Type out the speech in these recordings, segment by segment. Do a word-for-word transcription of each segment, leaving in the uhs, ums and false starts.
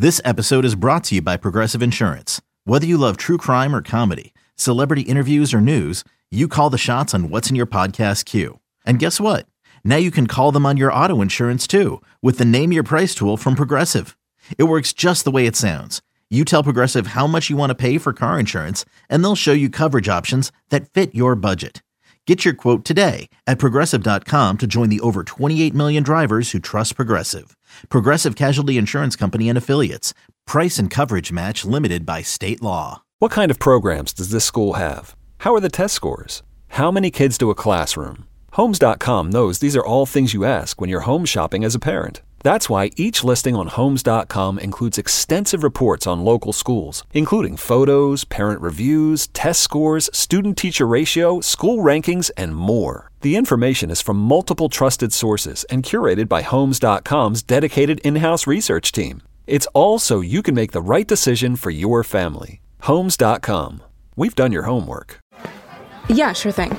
This episode is brought to you by Progressive Insurance. Whether you love true crime or comedy, celebrity interviews or news, you call the shots on what's in your podcast queue. And guess what? Now you can call them on your auto insurance too with the Name Your Price tool from Progressive. It works just the way it sounds. You tell Progressive how much you want to pay for car insurance, and they'll show you coverage options that fit your budget. Get your quote today at Progressive dot com to join the over twenty-eight million drivers who trust Progressive. Progressive Casualty Insurance Company and Affiliates. Price and coverage match limited by state law. What kind of programs does this school have? How are the test scores? How many kids to a classroom? Homes dot com knows these are all things you ask when you're home shopping as a parent. That's why each listing on Homes dot com includes extensive reports on local schools, including photos, parent reviews, test scores, student-teacher ratio, school rankings, and more. The information is from multiple trusted sources and curated by Homes dot com's dedicated in-house research team. It's all so you can make the right decision for your family. Homes dot com. We've done your homework. Yeah, sure thing.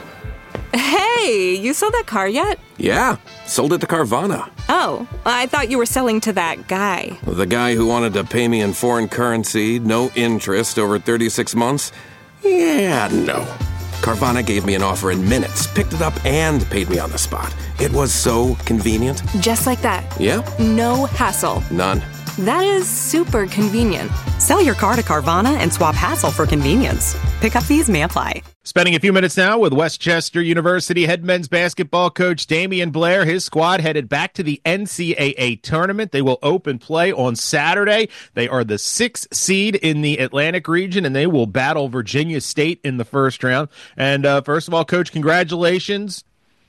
Hey, you sold that car yet? Yeah, sold it to Carvana. Oh, I thought you were selling to that guy. The guy who wanted to pay me in foreign currency, no interest, over thirty-six months? Yeah, no. Carvana gave me an offer in minutes, picked it up, and paid me on the spot. It was so convenient. Just like that. Yeah? No hassle. None. That is super convenient. Sell your car to Carvana and swap hassle for convenience. Pickup fees may apply. Spending a few minutes now with Westchester University head men's basketball coach Damian Blair. His squad headed back to the N C double A tournament. They will open play on Saturday. They are the sixth seed in the Atlantic region, and they will battle Virginia State in the first round. And uh, first of all, Coach, congratulations.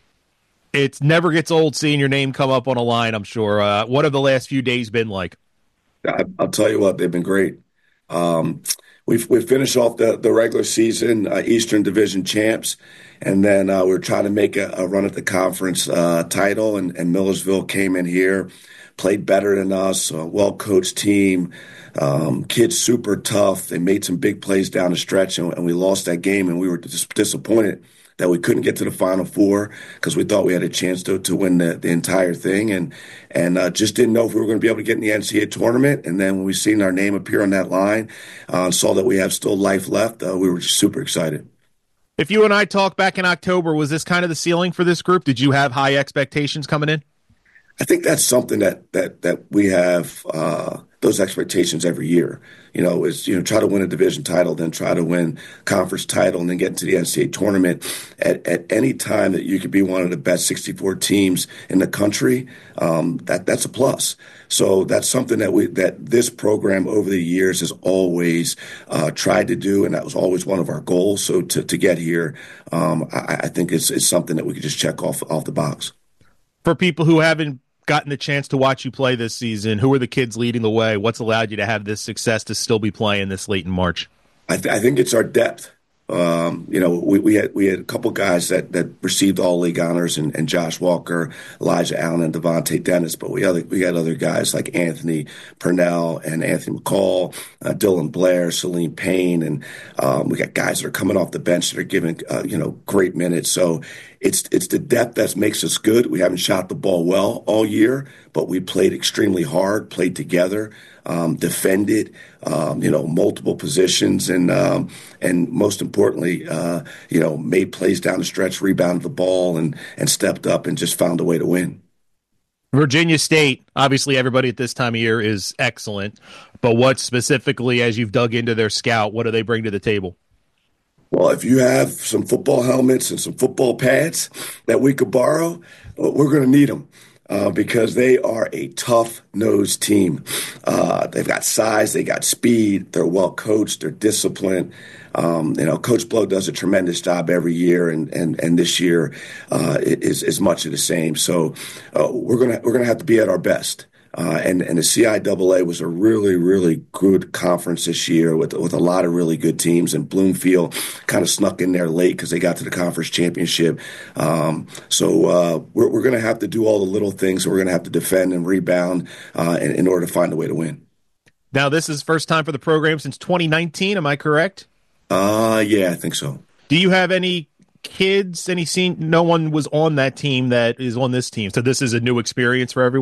It never gets old seeing your name come up on a line, I'm sure. Uh, what have the last few days been like? I, I'll tell you what, they've been great. Um, we've we finished off the, the regular season uh, Eastern Division champs, and then uh, we we're trying to make a, a run at the conference uh, title, and, and Millersville came in here, played better than us, a well-coached team, um, kids super tough. They made some big plays down the stretch, and, and we lost that game, and we were dis- disappointed that we couldn't get to the Final Four because we thought we had a chance to to win the, the entire thing, and and uh, just didn't know if we were going to be able to get in the N C double A tournament. And then when we seen our name appear on that line, uh, saw that we have still life left, uh, we were just super excited. If you and I talked back in October, was this kind of the ceiling for this group? Did you have high expectations coming in? I think that's something that that that we have uh, those expectations every year. You know, is you know try to win a division title, then try to win conference title, and then get into the N C double A tournament at, at any time that you could be one of the best sixty-four teams in the country. Um, that that's a plus. So that's something that we that this program over the years has always uh, tried to do, and that was always one of our goals. So to to get here, um, I, I think it's it's something that we could just check off off the box. For people who haven't gotten the chance to watch you play this season, who are the kids leading the way? What's allowed you to have this success to still be playing this late in March? I, th- I think it's our depth. Um, you know, we, we had we had a couple guys that, that received all league honors, and, and Josh Walker, Elijah Allen, and Devontae Dennis. But we other we had other guys like Anthony Purnell and Anthony McCall, uh, Dylan Blair, Salim Payne, and um, we got guys that are coming off the bench that are giving uh, you know great minutes. So it's it's the depth that makes us good. We haven't shot the ball well all year, but we played extremely hard, played together. Um, defended, um, you know, multiple positions, and um, and most importantly, uh, you know, made plays down the stretch, rebounded the ball, and and stepped up and just found a way to win. Virginia State, obviously, everybody at this time of year is excellent, but what specifically, as you've dug into their scout, what do they bring to the table? Well, if you have some football helmets and some football pads that we could borrow, we're going to need them. Uh, because they are a tough-nosed team. Uh, they've got size, they got speed, they're well-coached, they're disciplined. Um, you know, Coach Blow does a tremendous job every year, and and, and this year uh, is is much of the same. So uh, we're gonna we're gonna have to be at our best. Uh, and, and the C I A A was a really, really good conference this year with with a lot of really good teams. And Bloomfield kind of snuck in there late because they got to the conference championship. Um, so uh, we're, we're going to have to do all the little things. We're going to have to defend and rebound uh, in, in order to find a way to win. Now, this is first time for the program since twenty nineteen. Am I correct? Uh, yeah, I think so. Do you have any kids, any scene? No one was on that team that is on this team. So this is a new experience for everyone?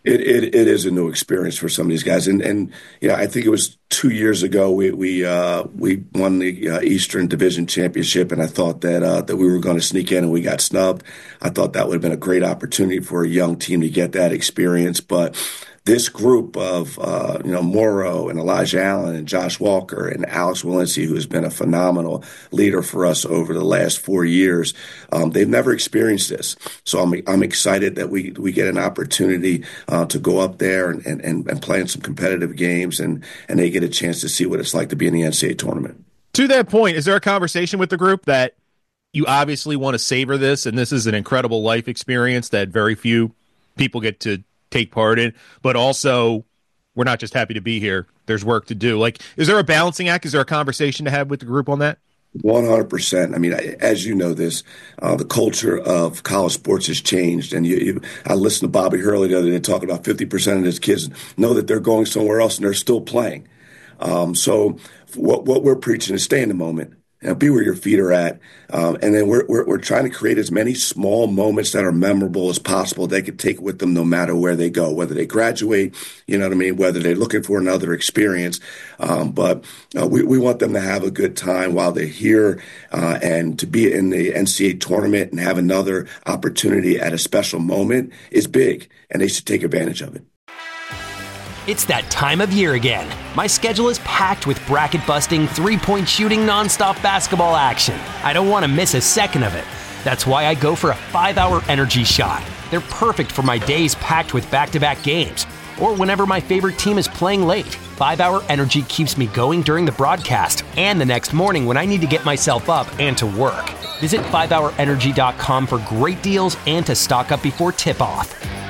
It, it it is a new experience for some of these guys, and and you know, I think it was two years ago we we uh, we won the uh, Eastern Division Championship, and I thought that uh, that we were going to sneak in, and we got snubbed. I thought that would have been a great opportunity for a young team to get that experience, but this group of, uh, you know, Morrow and Elijah Allen and Josh Walker and Alex Walensky, who has been a phenomenal leader for us over the last four years, um, they've never experienced this. So I'm I'm excited that we we get an opportunity uh, to go up there and, and, and play in some competitive games, and, and they get a chance to see what it's like to be in the N C double A tournament. To that point, is there a conversation with the group that you obviously want to savor this, and this is an incredible life experience that very few people get to take part in, but also we're not just happy to be here, there's work to do? Like, is there a balancing act? Is there a conversation to have with the group on that? one hundred percent. I mean, as you know this, uh, the culture of college sports has changed. And you, you, I listened to Bobby Hurley the other day talking about fifty percent of his kids know that they're going somewhere else and they're still playing. Um, so what, what we're preaching is stay in the moment. You know, be where your feet are at, um, and then we're, we're we're trying to create as many small moments that are memorable as possible. They could take with them no matter where they go, whether they graduate, you know what I mean, whether they're looking for another experience. Um, but uh, we we want them to have a good time while they're here, uh, and to be in the N C double A tournament and have another opportunity at a special moment is big, and they should take advantage of it. It's that time of year again. My schedule is packed with bracket-busting, three-point shooting, nonstop basketball action. I don't want to miss a second of it. That's why I go for a five-hour energy shot. They're perfect for my days packed with back-to-back games, or whenever my favorite team is playing late. five-hour energy keeps me going during the broadcast and the next morning when I need to get myself up and to work. Visit five hour energy dot com for great deals and to stock up before tip-off.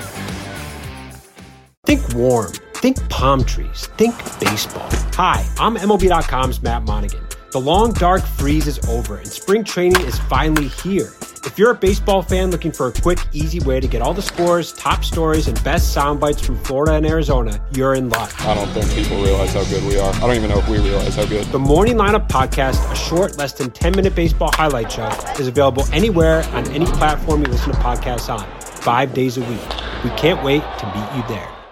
Think warm. Think palm trees. Think baseball. Hi, I'm M L B dot com's Matt Monaghan. The long, dark freeze is over, and spring training is finally here. If you're a baseball fan looking for a quick, easy way to get all the scores, top stories, and best sound bites from Florida and Arizona, you're in luck. I don't think people realize how good we are. I don't even know if we realize how good. The Morning Lineup Podcast, a short, less than ten-minute baseball highlight show, is available anywhere on any platform you listen to podcasts on, five days a week. We can't wait to meet you there.